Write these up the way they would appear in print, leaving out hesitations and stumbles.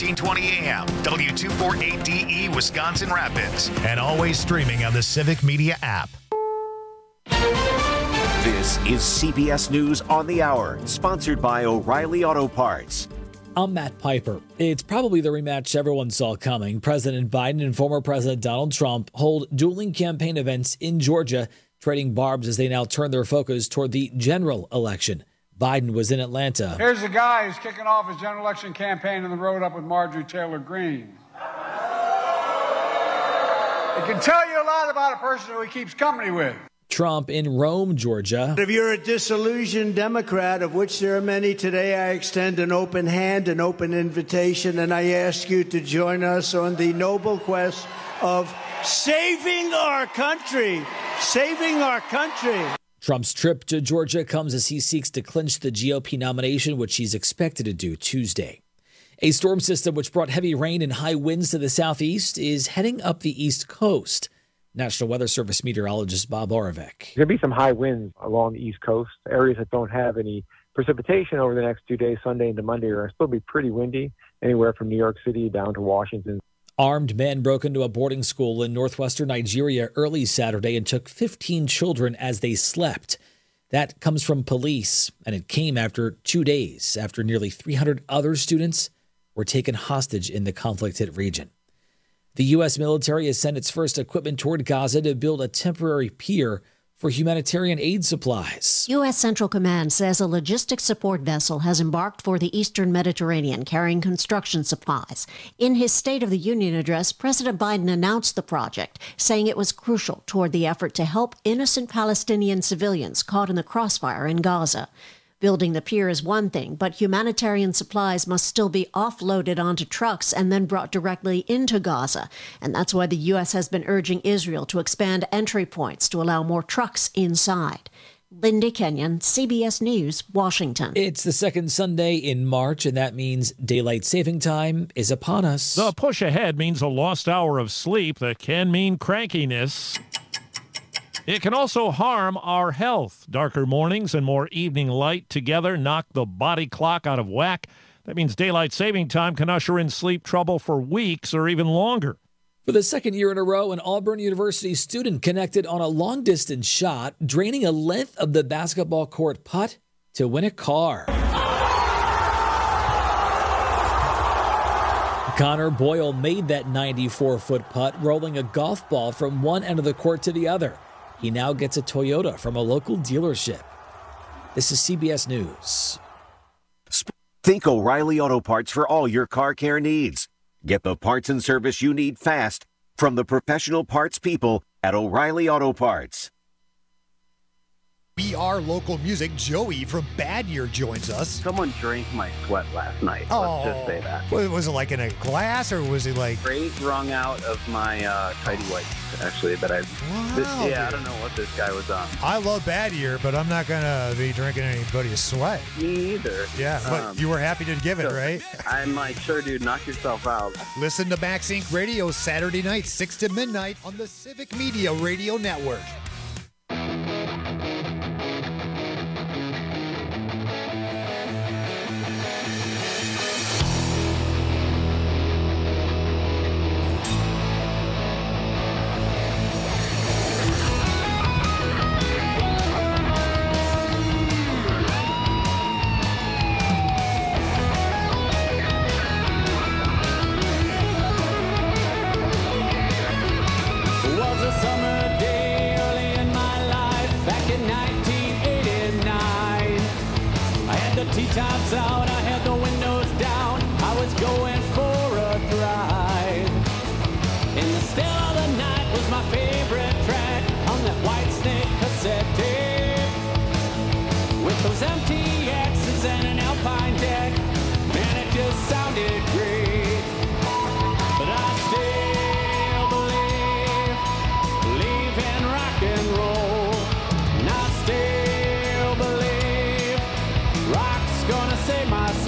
1420 AM, W248DE Wisconsin Rapids, and always streaming on the Civic Media app. This is CBS News on the Hour, sponsored by O'Reilly Auto Parts. I'm Matt Piper. It's probably the rematch everyone saw coming. President Biden and former President Donald Trump hold dueling campaign events in Georgia, trading barbs as they now turn their focus toward the general election. Biden was in Atlanta. Here's the guy who's kicking off his general election campaign on the road up with Marjorie Taylor Greene. It can tell you a lot about a person who he keeps company with. Trump in Rome, Georgia. If you're a disillusioned Democrat, of which there are many today, I extend an open hand, an open invitation, and I ask you to join us on the noble quest of saving our country. Saving our country. Trump's trip to Georgia comes as he seeks to clinch the GOP nomination, which he's expected to do Tuesday. A storm system which brought heavy rain and high winds to the southeast is heading up the East Coast. National Weather Service meteorologist Bob Oravec. There's going to be some high winds along the East Coast. Areas that don't have any precipitation over the next 2 days, Sunday into Monday, are still be pretty windy, anywhere from New York City down to Washington. Armed men broke into a boarding school in northwestern Nigeria early Saturday and took 15 children as they slept. That comes from police, and it came after 2 days after nearly 300 other students were taken hostage in the conflict-hit region. The U.S. military has sent its first equipment toward Gaza to build a temporary pier for humanitarian aid supplies. U.S. Central Command says a logistics support vessel has embarked for the eastern Mediterranean carrying construction supplies. In his State of the Union address, President Biden announced the project, saying it was crucial toward the effort to help innocent Palestinian civilians caught in the crossfire in Gaza. Building the pier is one thing, but humanitarian supplies must still be offloaded onto trucks and then brought directly into Gaza. And that's why the U.S. has been urging Israel to expand entry points to allow more trucks inside. Lindy Kenyon, CBS News, Washington. It's the second Sunday in March, and that means daylight saving time is upon us. The push ahead means a lost hour of sleep that can mean crankiness. It can also harm our health. Darker mornings and more evening light together knock the body clock out of whack. That means daylight saving time can usher in sleep trouble for weeks or even longer. For the second year in a row, an Auburn University student connected on a long-distance shot, draining a length of the basketball court putt to win a car. Connor Boyle made that 94-foot putt, rolling a golf ball from one end of the court to the other. He now gets a Toyota from a local dealership. This is CBS News. Think O'Reilly Auto Parts for all your car care needs. Get the parts and service you need fast from the professional parts people at O'Reilly Auto Parts. We are local music. Joey from Bad Year joins us. Someone drank my sweat last night. Let's just say that. Was it like in a glass, or was it like... Great wrung out of my tidy whites, actually, that I... Wow, I don't know what this guy was on. I love Bad Year, but I'm not going to be drinking anybody's sweat. Me either. Yeah, but you were happy to give it, right? I'm like, sure, dude, knock yourself out. Listen to Max Inc. Radio Saturday night, 6 to midnight on the Civic Media Radio Network. Tops out, I had the windows down, I was going for a drive. In the still of the night was my favorite track on that White Snake cassette tape. With those empty X's and an Alpine deck, man, it just sounded great. But I still believe in rock and roll, and I still believe rock's gonna save my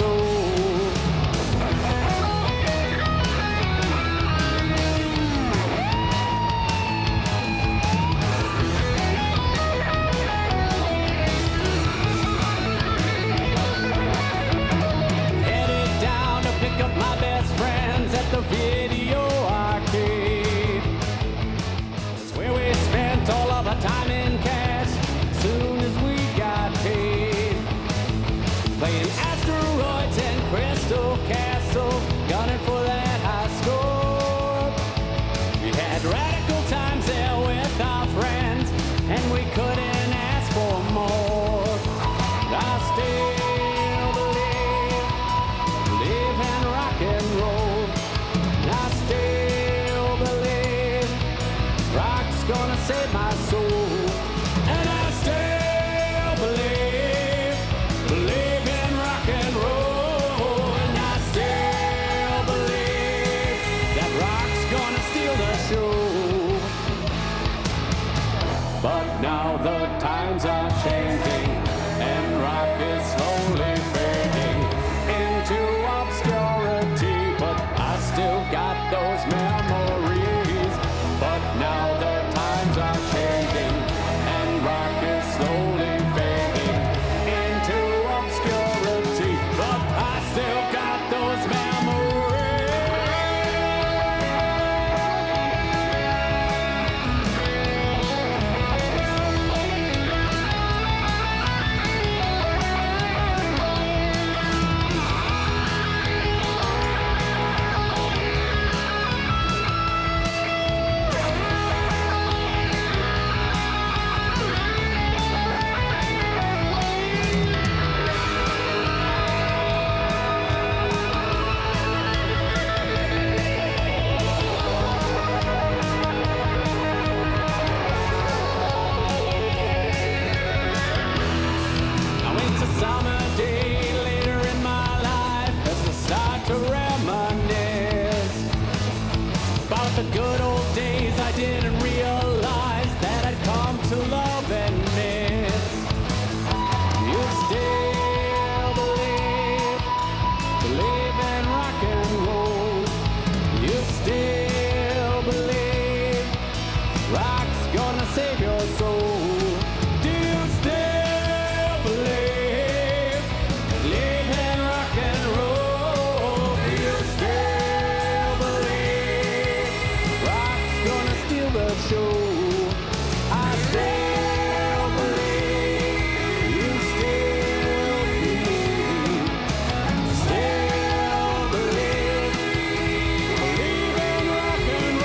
save my soul. And I still believe in rock and roll. And I still believe that rock's gonna steal the show. But now the times are changing, and rock is slowly fading into obscurity. But I still got those memories. But now the times are changing, and rock is slowly fading into obscurity. But I still got those the good old days. I didn't realize that I'd come to love and miss. You still believe in rock and roll. You still believe rock's gonna save your soul. Do you still believe in rock and roll? Do you still believe rock's gonna steal the show? I still believe, you still believe in rock and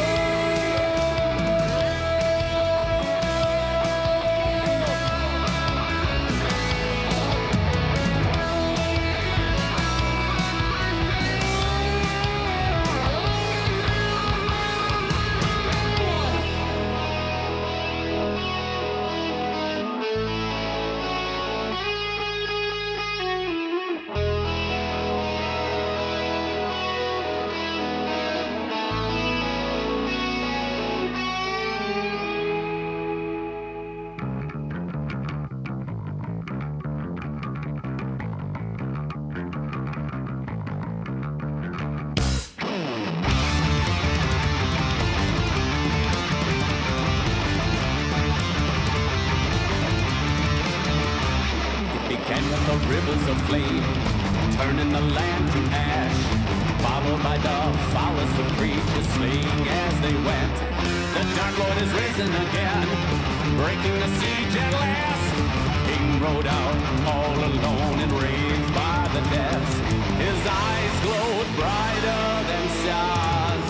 began with the rivers of flame, turning the land to ash, followed by the foulest of creatures slaying as they went. The Dark Lord is risen again, breaking the siege at last. King rode out all alone, enraged by the deaths. His eyes glowed brighter than stars.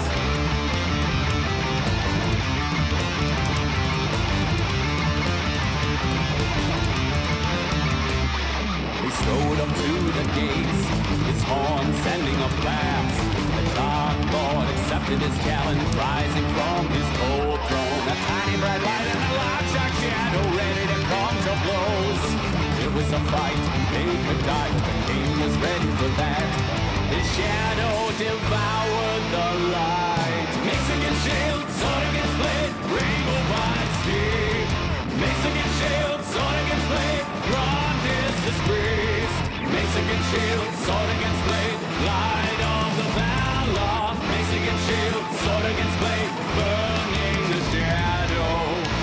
He strode up to the gates, his horn sending a blast. The Dark Lord accepted his challenge, rising from his cold throne. A tiny bright light and a large dark shadow, ready to come to blows. It was a fight, they could die, but the king was ready for that. His shadow devoured the light. Mace against shield, sword against blade, rainbow vines deep. Mace against shield, sword against blade, grand is this priest. Mace against shield, sword against blade, light of the valor. Mace against shield, sword against blade, burning the shadow.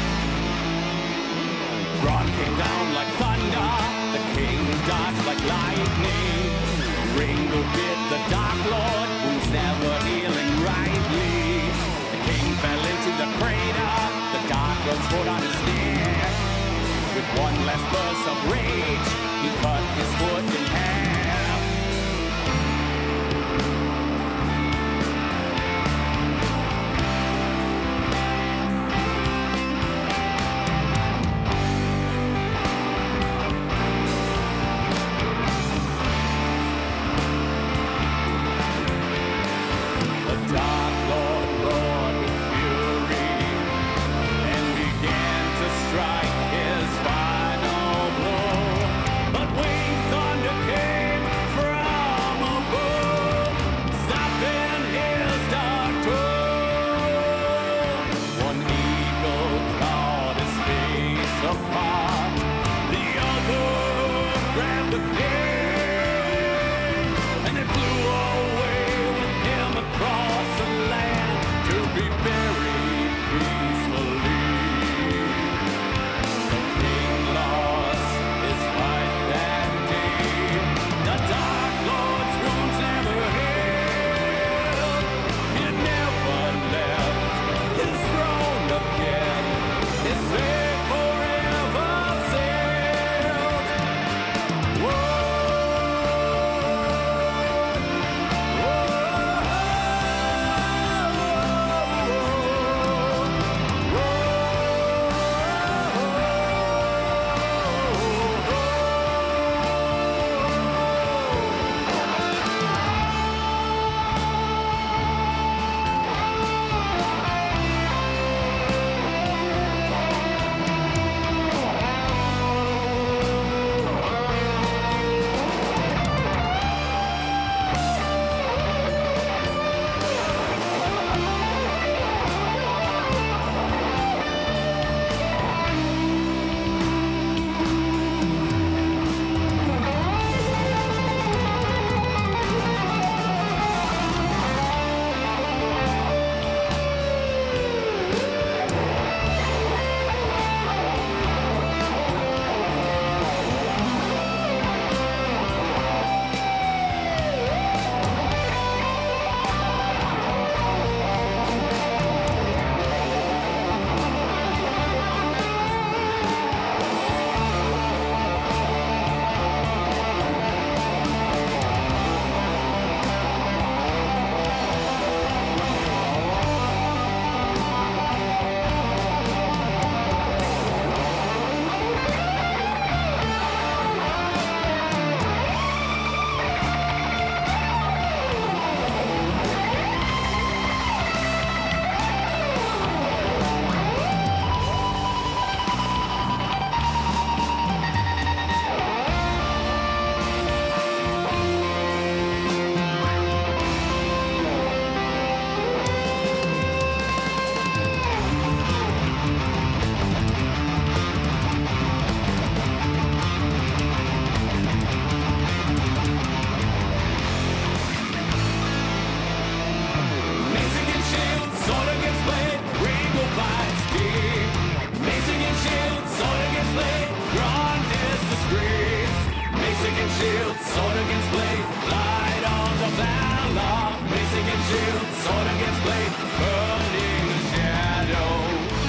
Ron came down like thunder, the king dodged like lightning. Ringo bit the Dark Lord, whose Basic and shield, sword against blade, light on the valor. Basic and shield, sword against blade, burning the shadow.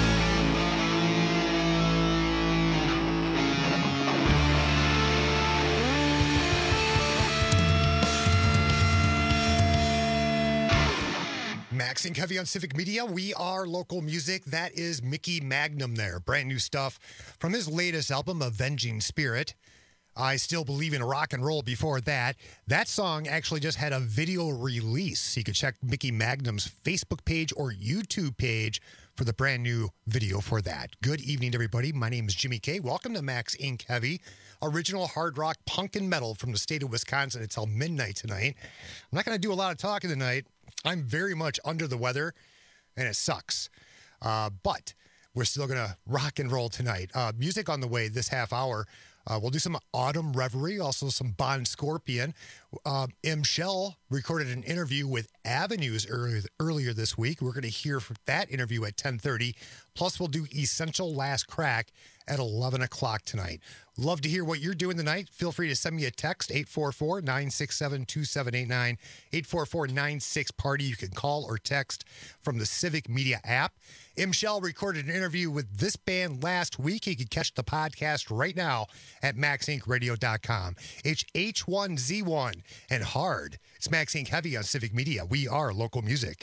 Max Inc. Heavy on Civic Media. We are local music. That is Mickey Magnum there. Brand new stuff from his latest album, Avenging Spirit. I Still Believe in Rock and Roll before that. That song actually just had a video release. You can check Mickey Magnum's Facebook page or YouTube page for the brand new video for that. Good evening, everybody. My name is Jimmy K. Welcome to Max Inc. Heavy, original hard rock, punk, and metal from the state of Wisconsin until midnight tonight. I'm not going to do a lot of talking tonight. I'm very much under the weather, and it sucks. But we're still going to rock and roll tonight. Music on the way this half hour. We'll do some Autumn Reverie, also some Bon Scorpion. M. Shell recorded an interview with Avenues earlier this week. We're going to hear from that interview at 10:30. Plus, we'll do Essential Last Crack at 11 o'clock tonight. Love to hear what you're doing tonight. Feel free to send me a text, 844-967-2789, 844-96-PARTY. You can call or text from the Civic Media app. M. Shell recorded an interview with this band last week. You can catch the podcast right now at maxincradio.com. It's H1Z1 and Hard. It's Max Inc. Heavy on Civic Media. We are local music.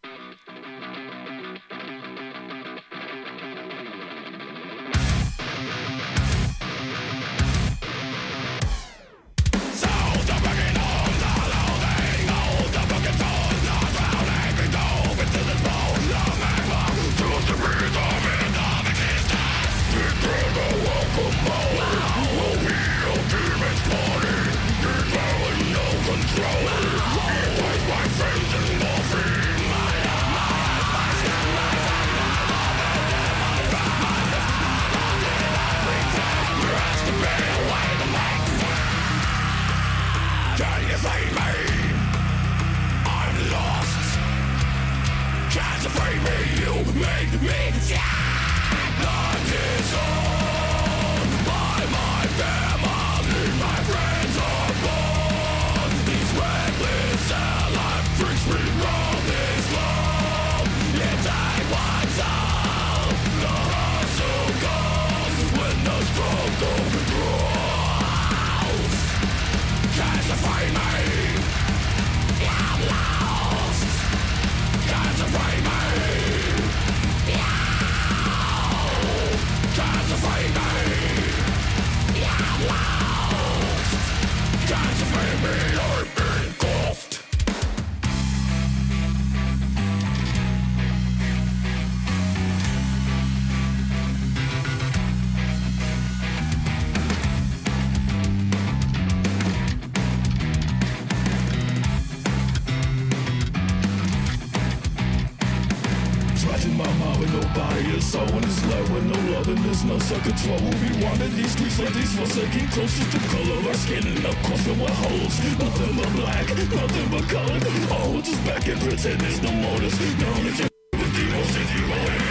Closest to color, our skin and of course there were holes. Nothing but black, nothing but color. All hold us back and pretend there's no motives. Now that you're with the most if you believe.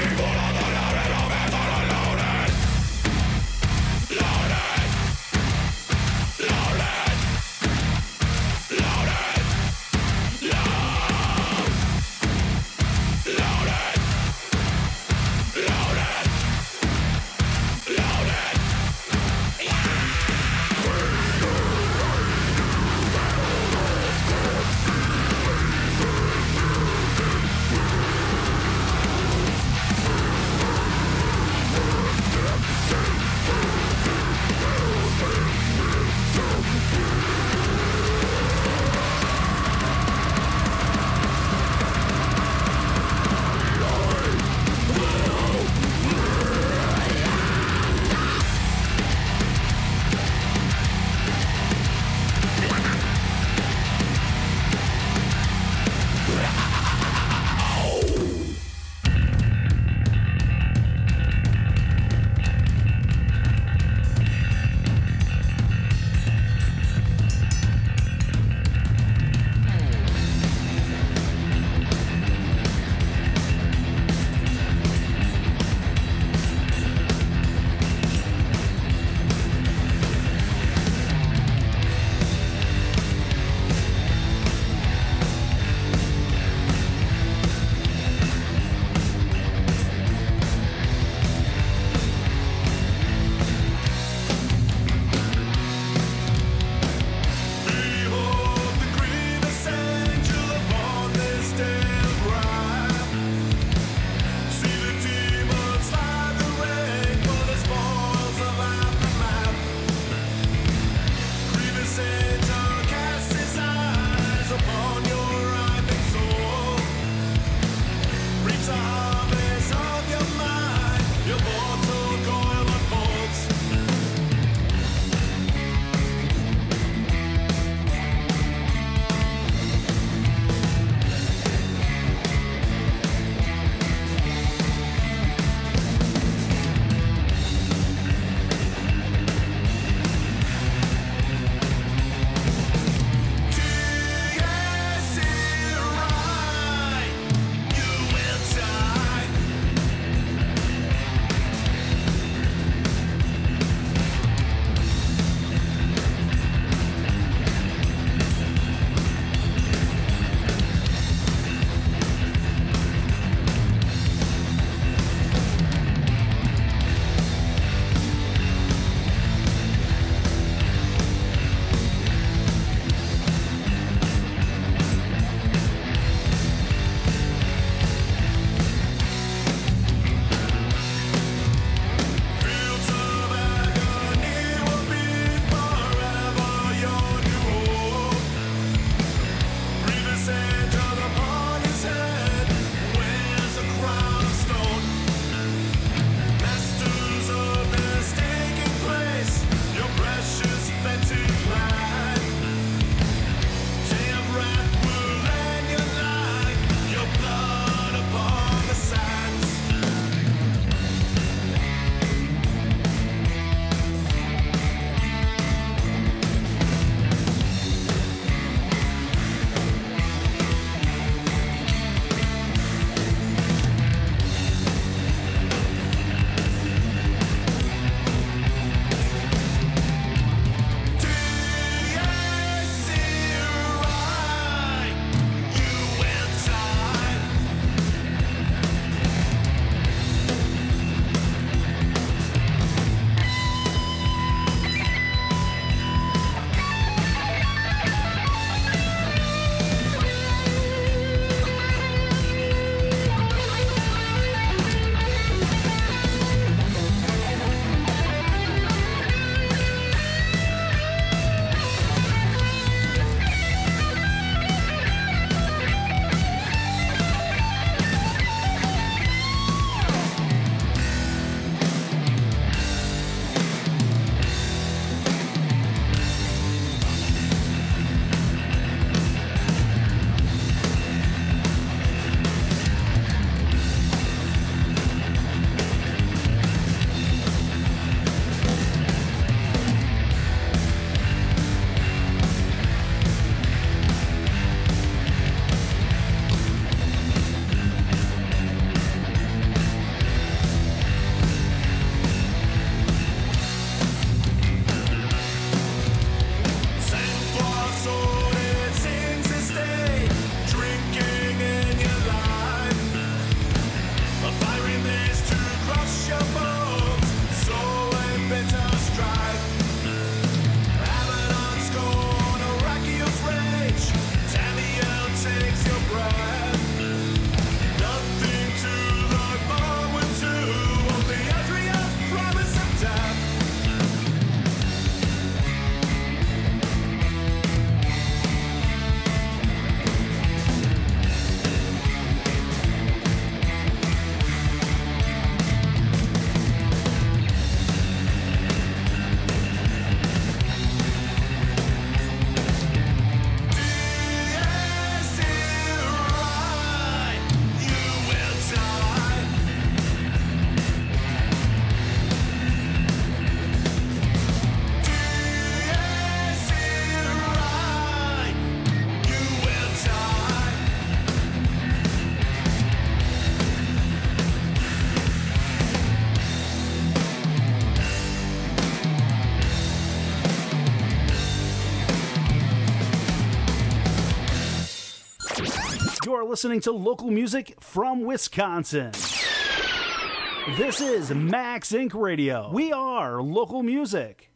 listening to local music from Wisconsin. This is Max Inc. Radio. We are local music.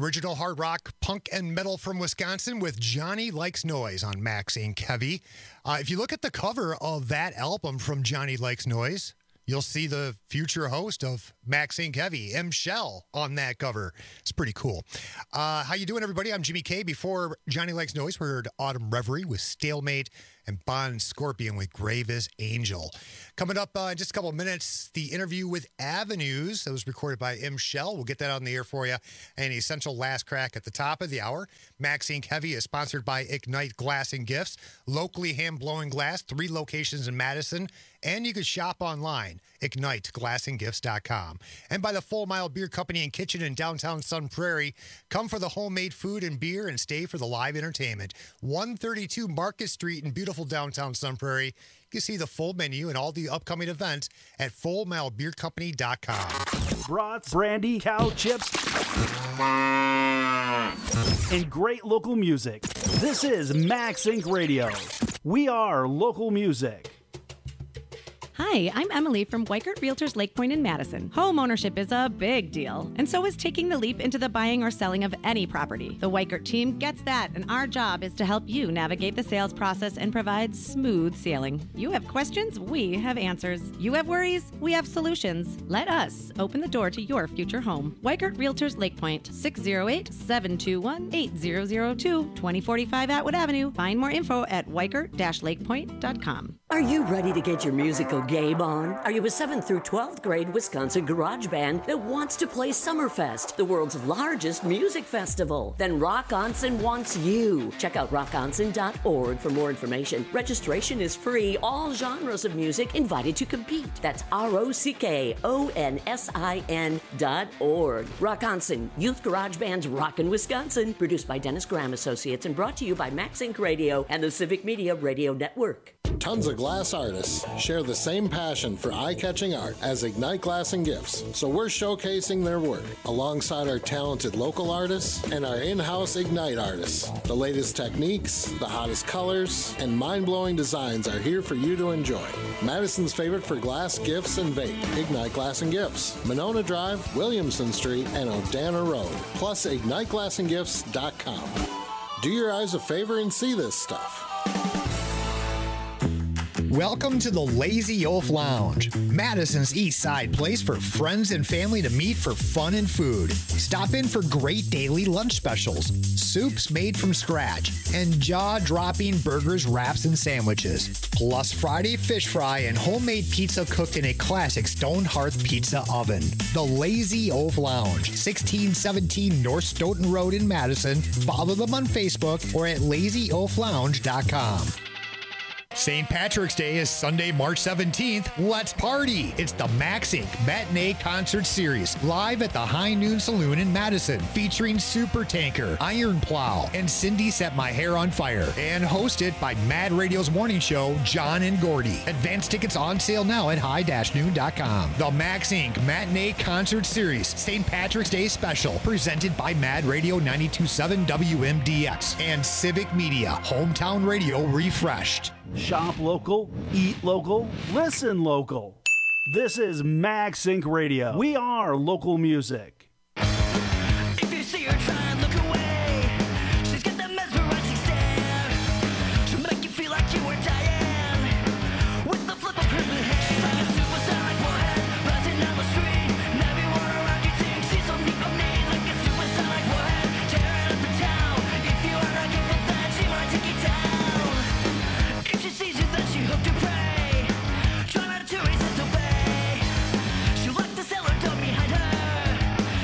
Original hard rock, punk, and metal from Wisconsin with Johnny Likes Noise on Max Inc. Heavy. If you look at the cover of that album from Johnny Likes Noise, you'll see the future host of Max Inc. Heavy, M. Shell, on that cover. It's pretty cool. How you doing, everybody? I'm Jimmy K. Before Johnny Likes Noise, we heard Autumn Reverie with Stalemate and Bond Scorpion with Grave as Angel. Coming up in just a couple of minutes, the interview with Avenues that was recorded by M. Shell. We'll get that on the air for you. And Essential Last Crack at the top of the hour. Max Inc. Heavy is sponsored by Ignite Glass and Gifts, locally hand-blowing glass, 3 locations in Madison, and you can shop online, IgniteGlassandGifts.com. And by the Full Mile Beer Company and Kitchen in downtown Sun Prairie. Come for the homemade food and beer and stay for the live entertainment. 132 Market Street in beautiful downtown Sun Prairie. You can see the full menu and all the upcoming events at FullMileBeerCompany.com. Brats, brandy, cow chips, and great local music. This is Max Inc. Radio. We are local music. Hi, I'm Emily from Weikert Realtors Lake Point in Madison. Home ownership is a big deal, and so is taking the leap into the buying or selling of any property. The Weikert team gets that, and our job is to help you navigate the sales process and provide smooth sailing. You have questions, we have answers. You have worries, we have solutions. Let us open the door to your future home. Weikert Realtors Lake Point, 608-721-8002, 2045 Atwood Avenue. Find more info at weikert-lakepoint.com. Are you ready to get your musical game on? Are you a 7th through 12th grade Wisconsin garage band that wants to play Summerfest, the world's largest music festival? Then Rock Onsen wants you. Check out rockonsen.org for more information. Registration is free. All genres of music invited to compete. That's ROCKONSIN.org. Rock Onsen, Youth Garage Band's Rockin' Wisconsin. Produced by Dennis Graham Associates and brought to you by Max Inc. Radio and the Civic Media Radio Network. Tons of glass artists share the same passion for eye-catching art as Ignite Glass and Gifts, so we're showcasing their work alongside our talented local artists and our in-house Ignite artists. The latest techniques, the hottest colors, and mind-blowing designs are here for you to enjoy. Madison's favorite for glass, gifts, and vape, Ignite Glass and Gifts, Monona Drive, Williamson Street, and Odana Road, plus IgniteGlassandGifts.com. Do your eyes a favor and see this stuff. Welcome to the Lazy Oaf Lounge, Madison's East Side place for friends and family to meet for fun and food. Stop in for great daily lunch specials, soups made from scratch, and jaw-dropping burgers, wraps, and sandwiches. Plus Friday fish fry and homemade pizza cooked in a classic stone hearth pizza oven. The Lazy Oaf Lounge, 1617 North Stoughton Road in Madison. Follow them on Facebook or at lazyoaflounge.com. St. Patrick's Day is Sunday, March 17th. Let's party! It's the Max Inc. Matinee Concert Series, live at the High Noon Saloon in Madison, featuring Super Tanker, Iron Plow, and Cindy Set My Hair on Fire, and hosted by Mad Radio's morning show, John and Gordy. Advance tickets on sale now at high-noon.com. The Max Inc. Matinee Concert Series, St. Patrick's Day Special, presented by Mad Radio 92.7 WMDX and Civic Media, Hometown Radio refreshed. Shop local, eat local, listen local. This is Max Inc. Radio. We are local music. If you see her try, look away. She's got that mesmerizing stare to make you feel like you were dying. With the flip of her blue hair, she's like a supersonic warhead rising down the street. And everyone around you thinks she's so neat, like a supersonic warhead tearing up the town. If you are not careful, then she might take you down. If she sees you, then she hooked her prey. Try not to resist, obey. She'll like the sailor dog behind her.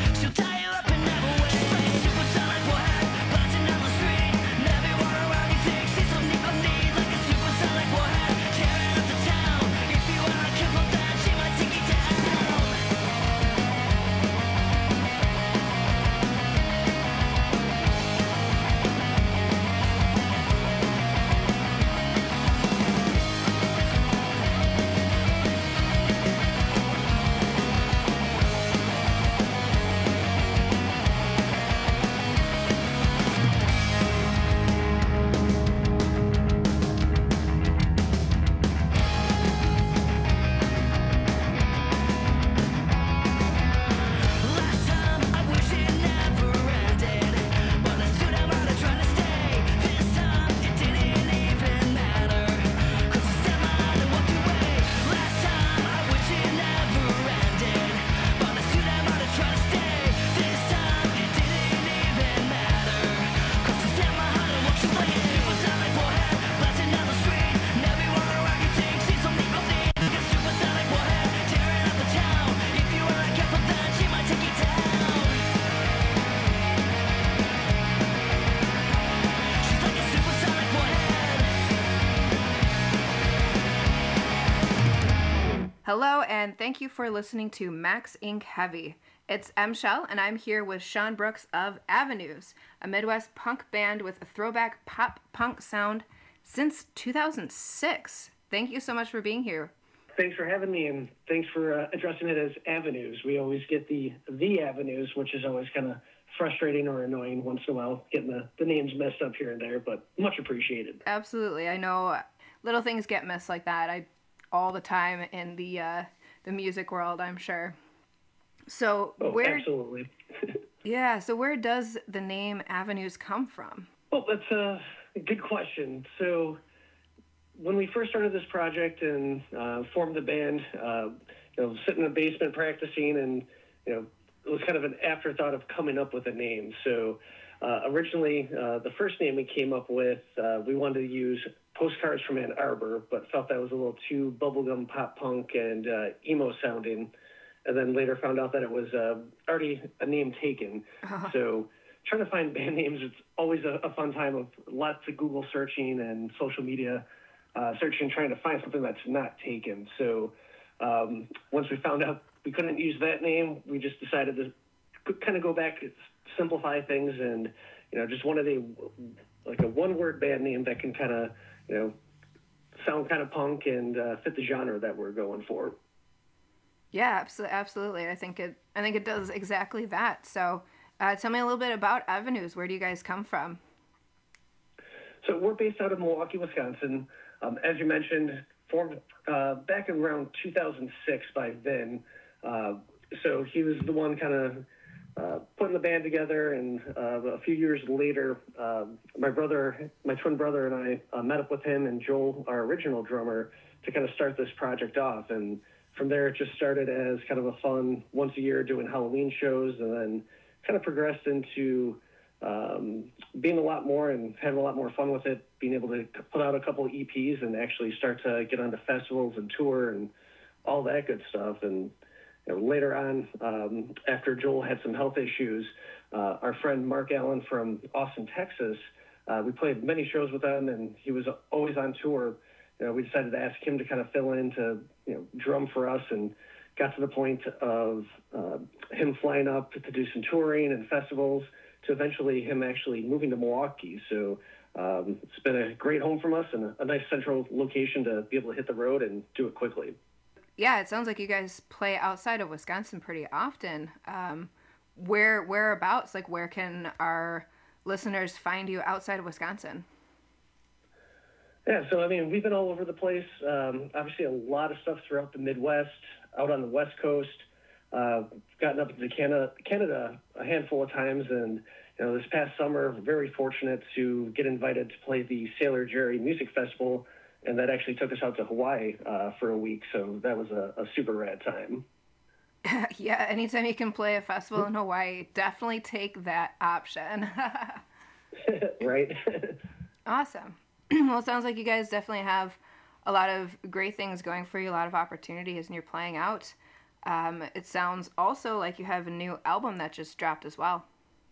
Hello, and thank you for listening to Max Inc. Heavy. It's M. Shell, and I'm here with Sean Brooks of Avenues, a Midwest punk band with a throwback pop punk sound since 2006. Thank you so much for being here. Thanks for having me, and thanks for addressing it as Avenues. We always get the Avenues, which is always kind of frustrating or annoying once in a while, getting the names messed up here and there, but much appreciated. Absolutely. I know little things get missed like that all the time in the music world, I'm sure. So absolutely. Yeah, so where does the name Avenues come from? Well, that's a good question. So when we first started this project and formed the band, sitting in the basement practicing, and it was kind of an afterthought of coming up with a name. So originally, the first name we came up with, we wanted to use Postcards from Ann Arbor, but felt that was a little too bubblegum pop punk and emo sounding. And then later found out that it was already a name taken. So trying to find band names, it's always a fun time of lots of Google searching and social media searching, trying to find something that's not taken. So once we found out we couldn't use that name, we just decided to kind of go back, simplify things, and just wanted a one-word band name that can kind of sound kind of punk and fit the genre that we're going for. Yeah, absolutely. I think it does exactly that. So tell me a little bit about Avenues. Where do you guys come from? So we're based out of Milwaukee, Wisconsin. As you mentioned, formed back in around 2006 by Vin. So he was the one kind of putting the band together, and a few years later, my twin brother and I met up with him and Joel, our original drummer, to kind of start this project off. And from there, it just started as kind of a fun once a year doing Halloween shows, and then kind of progressed into being a lot more and having a lot more fun with it, being able to put out a couple of EPs and actually start to get onto festivals and tour and all that good stuff. And later on, after Joel had some health issues, our friend Mark Allen from Austin, Texas, we played many shows with him, and he was always on tour. We decided to ask him to kind of fill in to drum for us, and got to the point of him flying up to do some touring and festivals, to eventually him actually moving to Milwaukee. So it's been a great home from us, and a nice central location to be able to hit the road and do it quickly. Yeah, it sounds like you guys play outside of Wisconsin pretty often. Whereabouts? Like, where can our listeners find you outside of Wisconsin? Yeah, so we've been all over the place. Obviously, a lot of stuff throughout the Midwest, out on the West Coast. Gotten up into Canada a handful of times, and this past summer, very fortunate to get invited to play the Sailor Jerry Music Festival, and that actually took us out to Hawaii for a week. So that was a super rad time. Yeah, anytime you can play a festival in Hawaii, definitely take that option. Right. Awesome. Well, it sounds like you guys definitely have a lot of great things going for you, a lot of opportunities, and you're playing out. It sounds also like you have a new album that just dropped as well.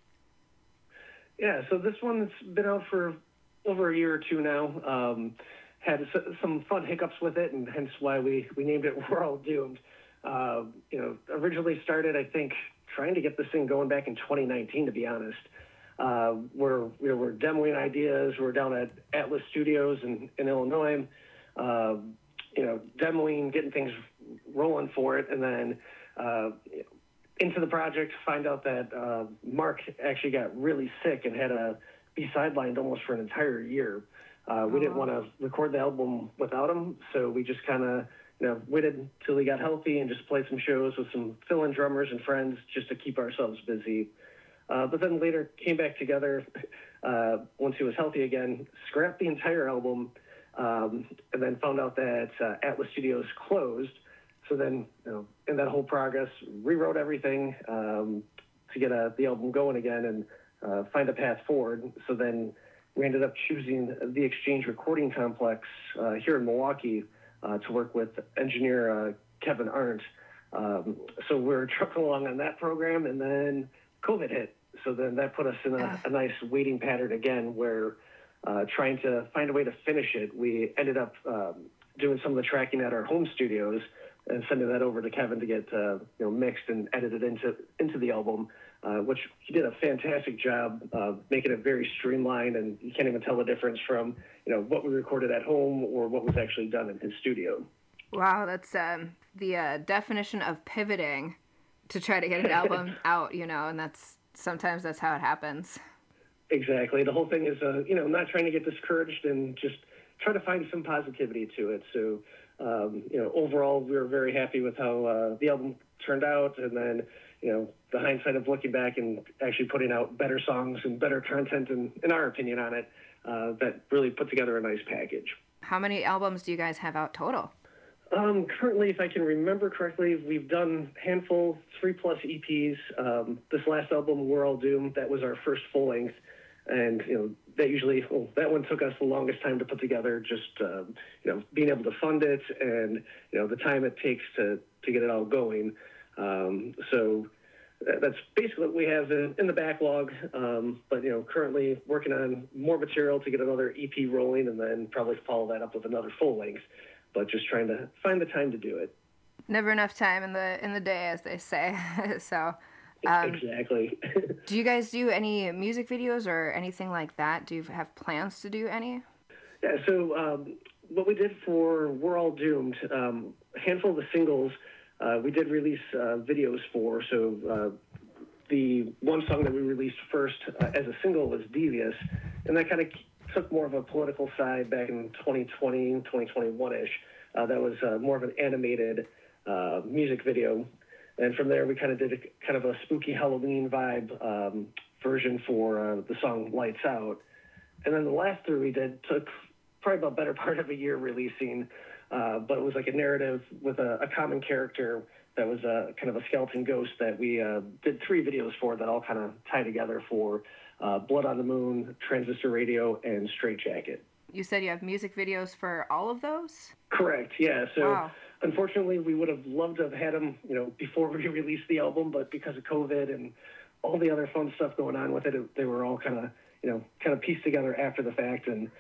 Yeah, so this one's been out for over a year or two now. Had some fun hiccups with it, and hence why we named it We're All Doomed. Originally started, I think, trying to get this thing going back in 2019, to be honest. We're demoing ideas. We're down at Atlas Studios in Illinois, demoing, getting things rolling for it, and then into the project, find out that Mark actually got really sick and had to be sidelined almost for an entire year. We didn't want to record the album without him, so we just kind of waited till he got healthy and just played some shows with some fill-in drummers and friends just to keep ourselves busy. But then later came back together once he was healthy again, scrapped the entire album, and then found out that Atlas Studios closed. So then, in that whole progress, rewrote everything to get the album going again and find a path forward. So then we ended up choosing the Exchange Recording Complex here in Milwaukee to work with engineer Kevin Arndt. So we're trucking along on that program, and then COVID hit. So then that put us in a nice waiting pattern again, where trying to find a way to finish it, we ended up doing some of the tracking at our home studios, and sending that over to Kevin to get mixed and edited into the album, which he did a fantastic job making it very streamlined, and you can't even tell the difference from what we recorded at home or what was actually done in his studio. Wow, that's the definition of pivoting to try to get an album out, and sometimes that's how it happens. Exactly. The whole thing is, not trying to get discouraged and just try to find some positivity to it. So, overall, we were very happy with how the album turned out. And then, the hindsight of looking back and actually putting out better songs and better content, in our opinion, on it, that really put together a nice package. How many albums do you guys have out total? Currently, if I can remember correctly, we've done handful, 3+ EPs. This last album, We're All Doomed, that was our first full length. And, that one took us the longest time to put together, just, being able to fund it and, the time it takes to get it all going. So that's basically what we have in the backlog. But, currently working on more material to get another EP rolling and then probably follow that up with another full length. But just trying to find the time to do it. Never enough time in the day, as they say. So. Exactly. Do you guys do any music videos or anything like that? Do you have plans to do any? Yeah, so what we did for We're All Doomed, a handful of the singles we did release videos for. So the one song that we released first as a single was Devious, and that kind of took more of a political side back in 2020, 2021-ish. That was more of an animated music video. And from there, we kind of did a spooky Halloween vibe version for the song Lights Out. And then the last three we did took probably about better part of a year releasing, but it was like a narrative with a common character that was kind of a skeleton ghost that we did 3 videos for that all kind of tie together for Blood on the Moon, Transistor Radio, and Straight Jacket. You said you have music videos for all of those? Correct, yeah. So wow. Unfortunately, we would have loved to have had them, before we released the album, but because of COVID and all the other fun stuff going on with it, they were all kind of pieced together after the fact, and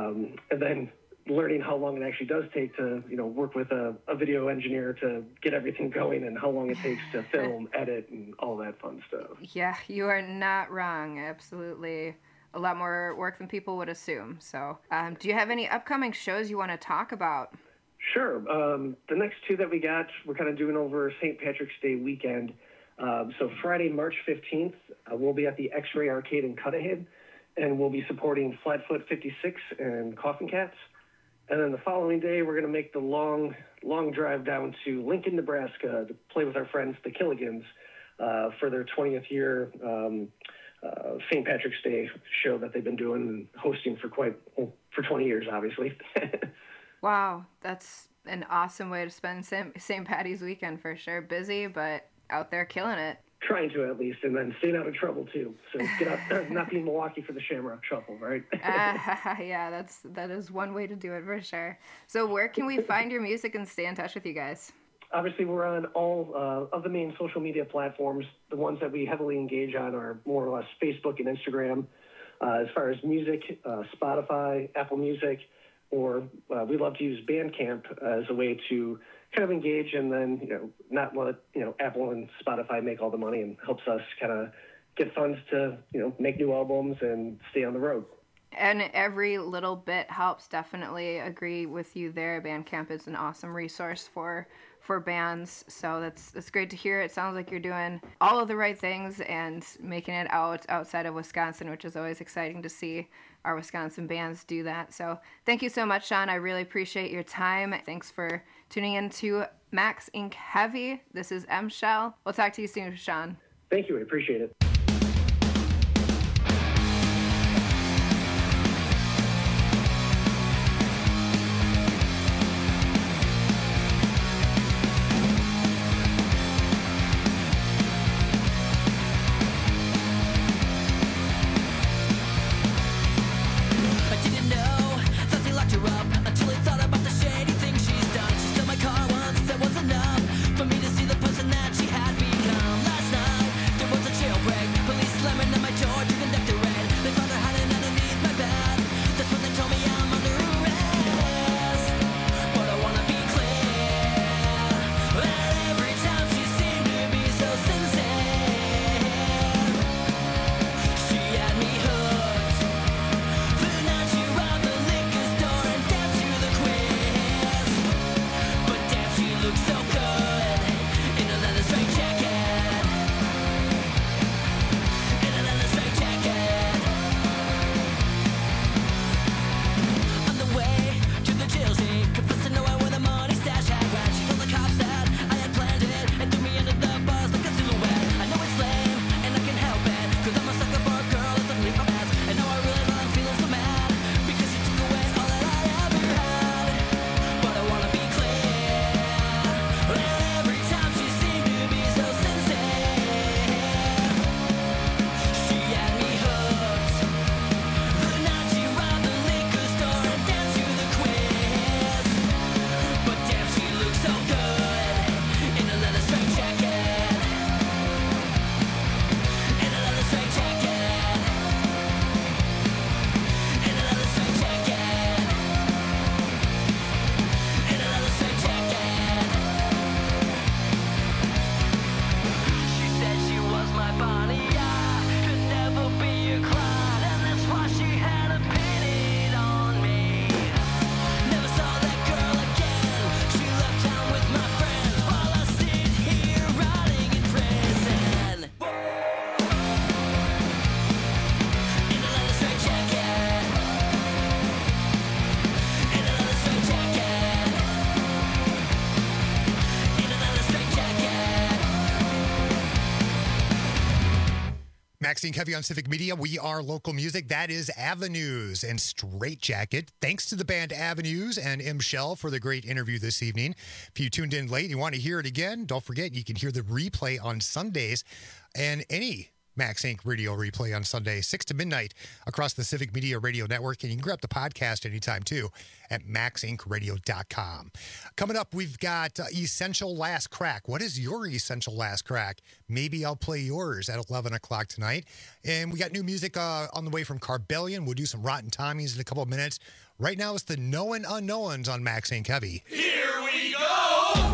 then learning how long it actually does take to, work with a video engineer to get everything going and how long it takes to film, edit, and all that fun stuff. Yeah, you are not wrong. Absolutely. A lot more work than people would assume. So do you have any upcoming shows you want to talk about? Sure. The next 2 that we got, we're kind of doing over St. Patrick's Day weekend. So Friday, March 15th, we'll be at the X-Ray Arcade in Cudahy, and we'll be supporting Flatfoot 56 and Coffin Cats. And then the following day, we're going to make the long drive down to Lincoln, Nebraska to play with our friends, the Killigans, for their 20th year St. Patrick's Day show that they've been doing and hosting for 20 years, obviously. Wow, that's an awesome way to spend St. Patty's weekend for sure. Busy, but out there killing it. Trying to, at least, and then staying out of trouble too. So get out, not be in Milwaukee for the Shamrock Shuffle, right? Yeah, that is one way to do it for sure. So where can we find your music and stay in touch with you guys? Obviously, we're on all of the main social media platforms. The ones that we heavily engage on are more or less Facebook and Instagram. As far as music, Spotify, Apple Music, or we love to use Bandcamp as a way to kind of engage and then, not let, Apple and Spotify make all the money, and helps us kind of get funds to, make new albums and stay on the road. And every little bit helps. Definitely agree with you there. Bandcamp is an awesome resource for bands. So that's great to hear. It sounds like you're doing all of the right things and making it outside of Wisconsin, which is always exciting to see our Wisconsin bands do that. So thank you so much, Sean. I really appreciate your time. Thanks for tuning in to Max Inc. Heavy. This is M. Shell. We'll talk to you soon, Sean. Thank you. I appreciate it. For me to see the person that she had become. Last night, there was a jailbreak. Maxine Covey on Civic Media. We are local music. That is Avenues and Straight Jacket. Thanks to the band Avenues and M. Shell for the great interview this evening. If you tuned in late and you want to hear it again, don't forget you can hear the replay on Sundays and any Max Inc. radio replay on Sunday, 6 to midnight across the Civic Media Radio Network. And you can grab the podcast anytime, too, at maxincradio.com. Coming up, we've got Essential Last Crack. What is your Essential Last Crack? Maybe I'll play yours at 11 o'clock tonight. And we got new music on the way from Carbellion. We'll do some Rotten Tommies in a couple of minutes. Right now, it's the Known Unknowns on Max Inc. Heavy. Here we go!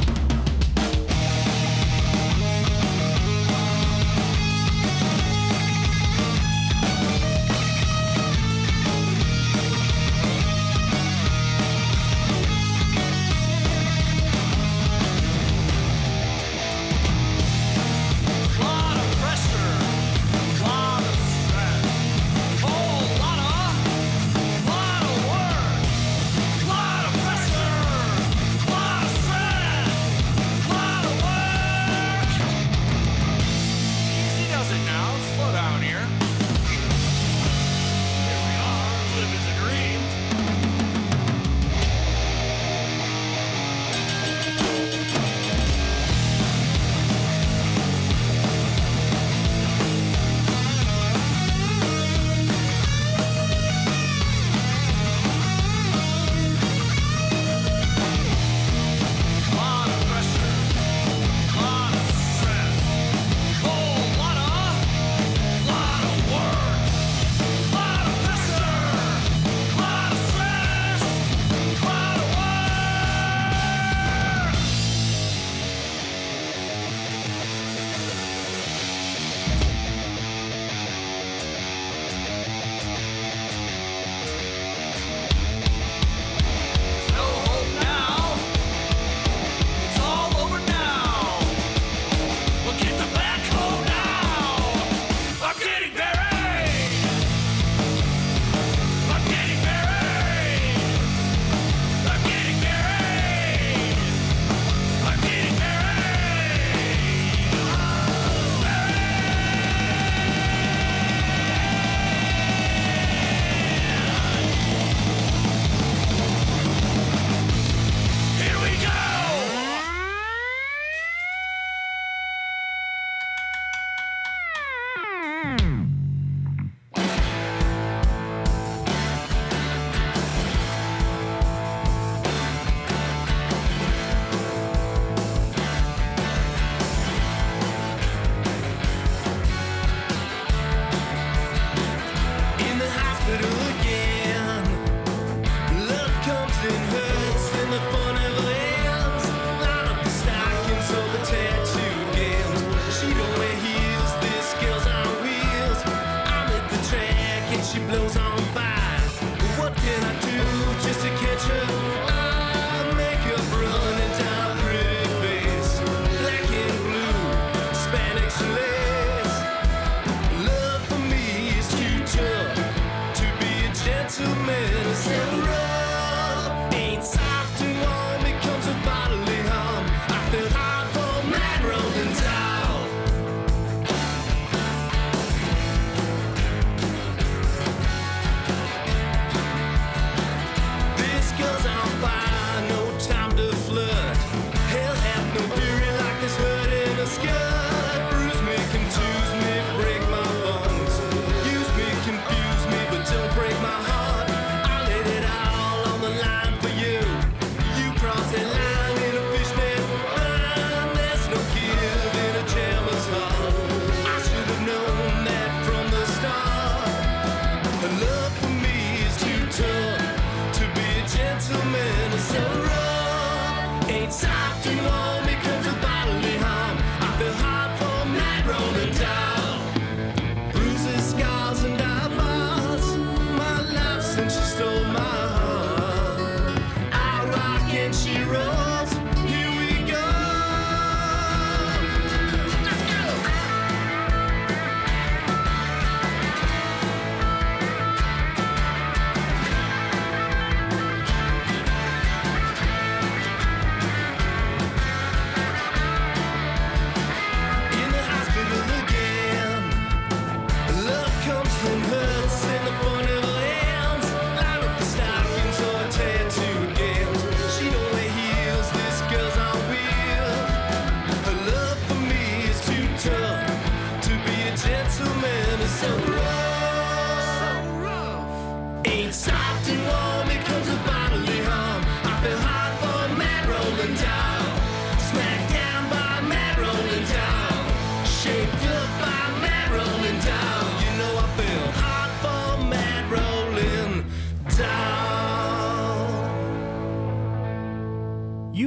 She don't wear heels, this girl's on wheels.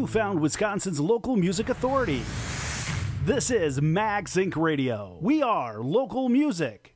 You found Wisconsin's local music authority. This is Max Inc. Radio. We are local music.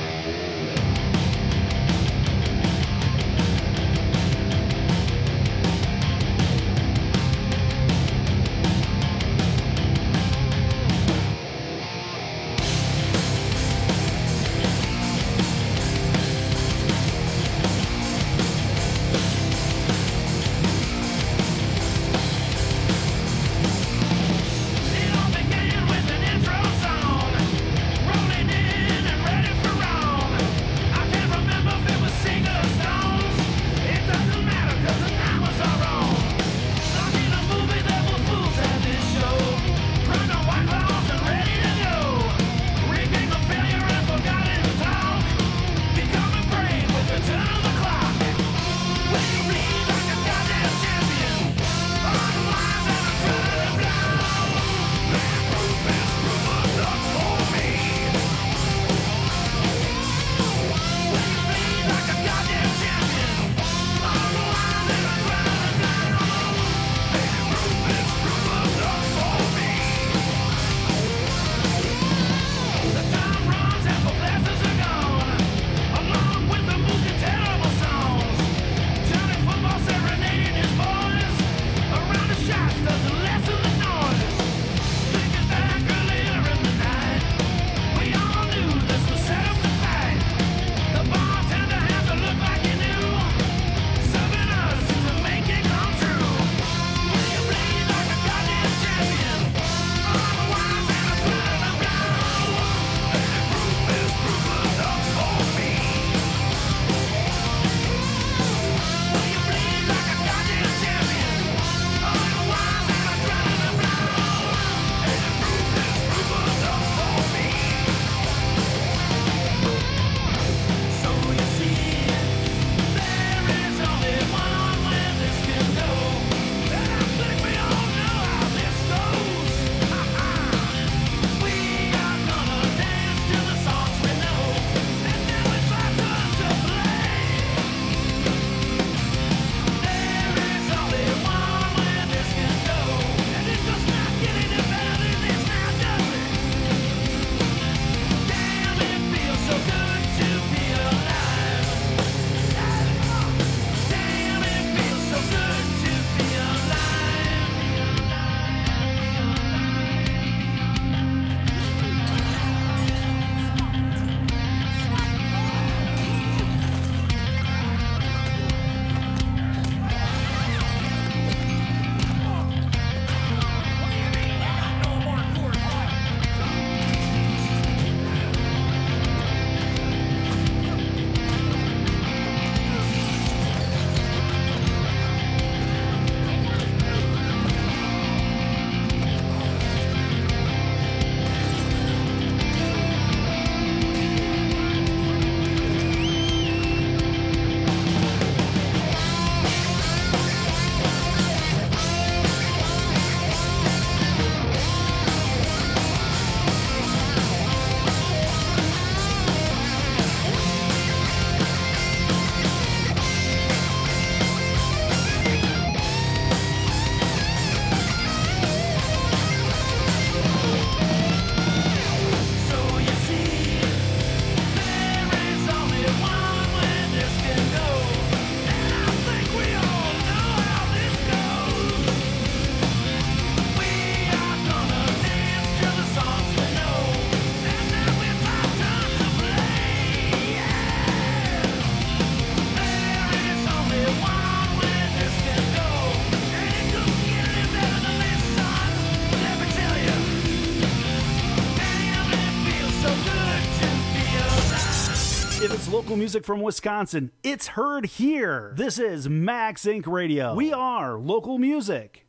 If it's local music from Wisconsin, it's heard here. This is Max Inc. Radio. We are local music.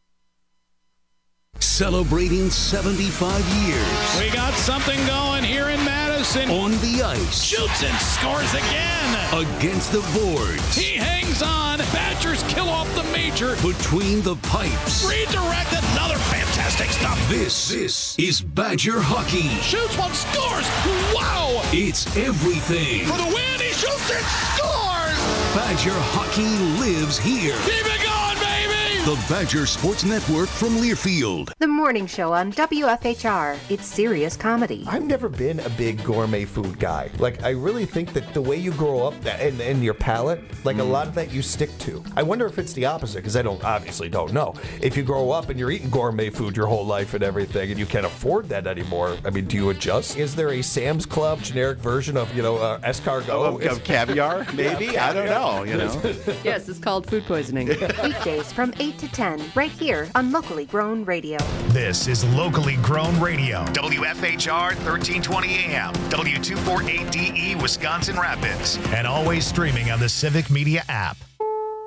Celebrating 75 years. We got something going here in Madison. On the ice. Shoots and scores again. Against the boards. He hangs on. Badgers kill off the major. Between the pipes. Redirect, another fantastic stop. This is Badger hockey. Shoots one, scores. Wow. It's everything. For the win, he shoots and scores. Badger hockey lives here. Keep it going, baby. The Badger Sports Network from Learfield. The morning show on WFHR. It's serious comedy. I've never been a big gourmet food guy. Like, I really think that the way you grow up and your palate, like a lot of that you stick to. I wonder if it's the opposite, because I obviously don't know. If you grow up and you're eating gourmet food your whole life and everything, and you can't afford that anymore, I mean, do you adjust? Is there a Sam's Club generic version of, escargot? Of caviar, maybe? Yeah, I don't know, Yes, it's called food poisoning. Weekdays from 8 to 10, right here on Locally Grown Radio. This is Locally Grown Radio. WFHR 1320 AM, W248DE Wisconsin Rapids, and always streaming on the Civic Media app.